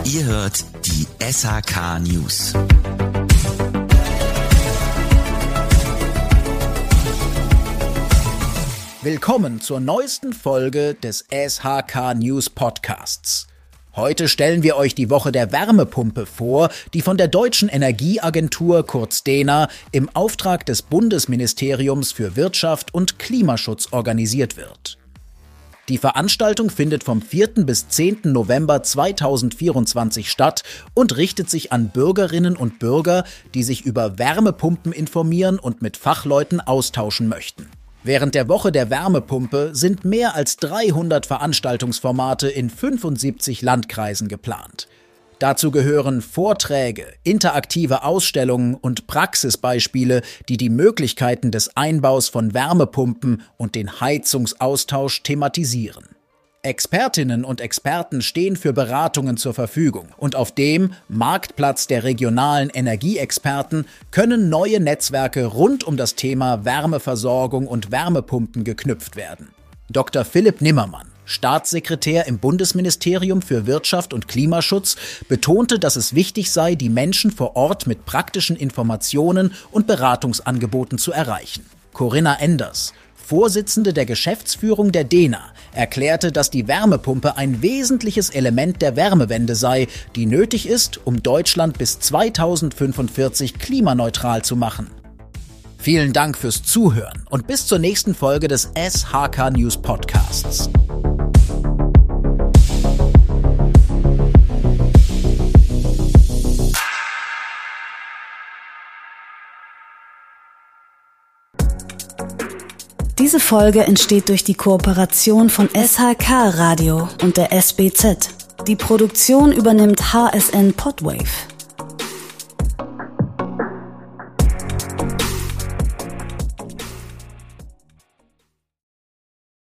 Ihr hört die SHK News. Willkommen zur neuesten Folge des SHK News Podcasts. Heute stellen wir euch die Woche der Wärmepumpe vor, die von der Deutschen Energieagentur, kurz DENA, im Auftrag des Bundesministeriums für Wirtschaft und Klimaschutz organisiert wird. Die Veranstaltung findet vom 4. bis 10. November 2024 statt und richtet sich an Bürgerinnen und Bürger, die sich über Wärmepumpen informieren und mit Fachleuten austauschen möchten. Während der Woche der Wärmepumpe sind mehr als 300 Veranstaltungsformate in 75 Landkreisen geplant. Dazu gehören Vorträge, interaktive Ausstellungen und Praxisbeispiele, die die Möglichkeiten des Einbaus von Wärmepumpen und den Heizungsaustausch thematisieren. Expertinnen und Experten stehen für Beratungen zur Verfügung und auf dem Marktplatz der regionalen Energieexperten können neue Netzwerke rund um das Thema Wärmeversorgung und Wärmepumpen geknüpft werden. Dr. Philipp Nimmermann, Staatssekretär im Bundesministerium für Wirtschaft und Klimaschutz, betonte, dass es wichtig sei, die Menschen vor Ort mit praktischen Informationen und Beratungsangeboten zu erreichen. Corinna Enders, Vorsitzende der Geschäftsführung der DENA, erklärte, dass die Wärmepumpe ein wesentliches Element der Wärmewende sei, die nötig ist, um Deutschland bis 2045 klimaneutral zu machen. Vielen Dank fürs Zuhören und bis zur nächsten Folge des SHK News Podcasts. Diese Folge entsteht durch die Kooperation von SHK Radio und der SBZ. Die Produktion übernimmt HSN Podwave.